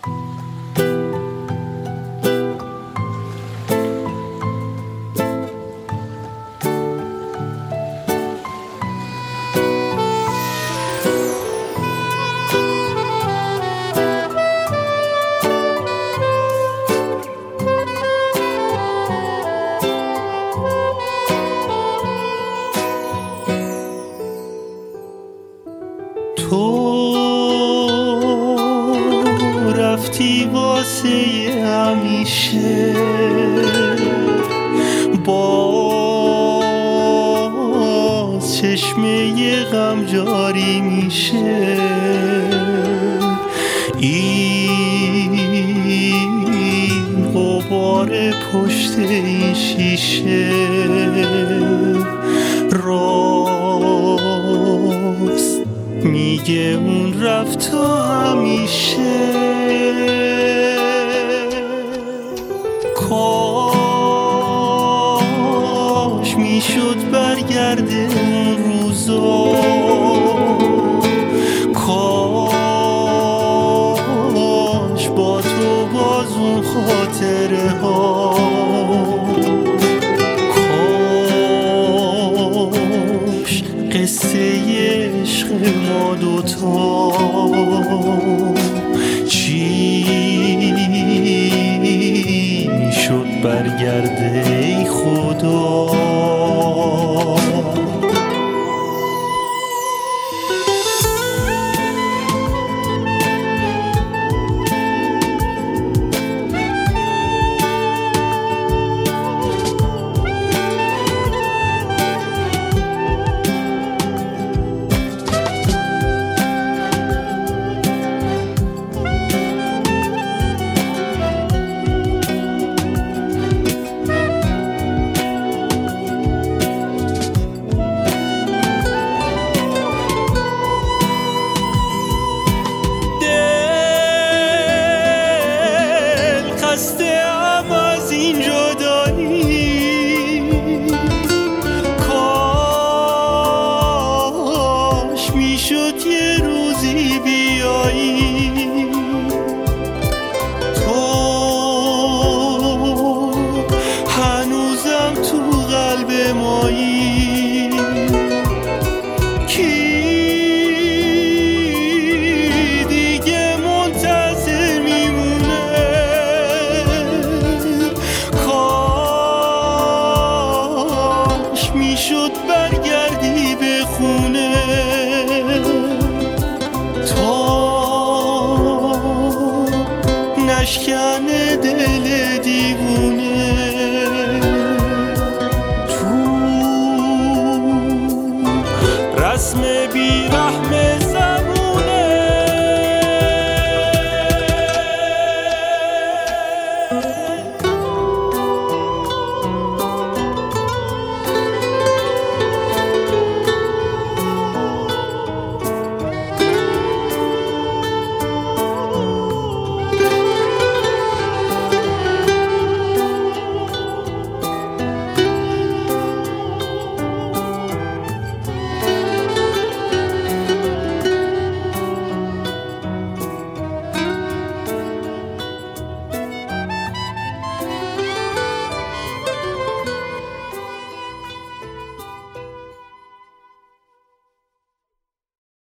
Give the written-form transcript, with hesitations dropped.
تو رفتی واسه همیشه، باز چشمه غم جاری میشه. این غبار پشت این شیشه راست میگه اون رفت تا همیشه. کاش میشد برگرده اون روزا، کاش با تو باز اون خاطره ها، کاش قصه عشق ما دوتا چی میشد برگرده ای خدا. خسته‌ام از این جدایی، کاش میشد یه روزی بیایی. تو هنوزم تو قلب مایی، کی دیگه منتظر میمونه؟ میشد برگردی به خونه تا نشکنه دل دیوونه.